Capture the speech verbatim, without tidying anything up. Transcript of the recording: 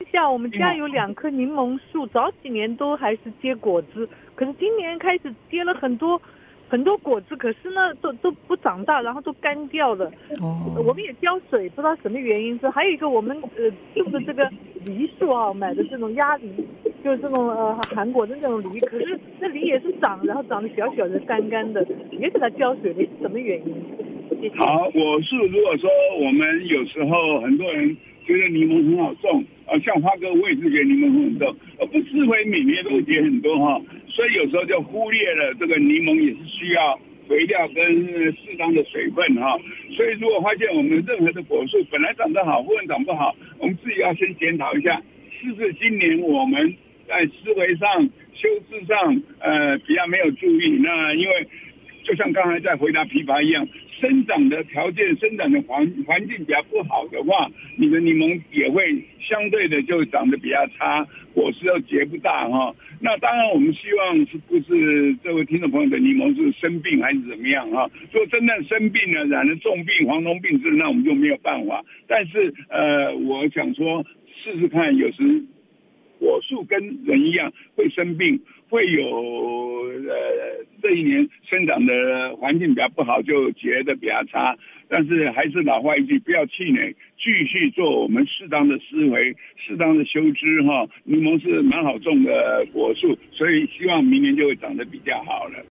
下，我们家有两棵柠檬树，早几年都还是结果子，可是今年开始结了很多很多果子，可是呢都都不长大，然后都干掉了。哦，我们也浇水，不知道什么原因。这还有一个我们呃种的这个梨树啊，买的这种鸭梨，就是这种呃韩国的那种梨，可是那梨也是长，然后长得小小的干干的，也给它浇水了，是什么原因？谢谢。 好，我是如果说我们有时候很多人觉得柠檬很好种啊，像花哥我也是觉得柠檬很好种，而不是会每年都结很多哈，所以有时候就忽略了这个柠檬也是需要肥料跟适当的水分哈。所以如果发现我们任何的果树本来长得好，忽然长不好，我们自己要先检讨一下，是不是今年我们在思维上、修饰上呃比较没有注意。那因为就像刚才在回答琵琶一样，生长的条件、生长的环环境比较不好的话，你的柠檬也会相对的就长得比较差，果实又结不大哈。那当然，我们希望是不是这位听众朋友的柠檬是生病还是怎么样哈？如果真的生病了，染了重病、黄龙病症，那我们就没有办法。但是呃，我想说试试看，有时果树跟人一样会生病。会有呃这一年生长的环境比较不好，就结得比较差。但是还是老话一句，不要气馁，继续做我们适当的思维、适当的修枝哈。柠檬是蛮好种的果树，所以希望明年就会长得比较好了。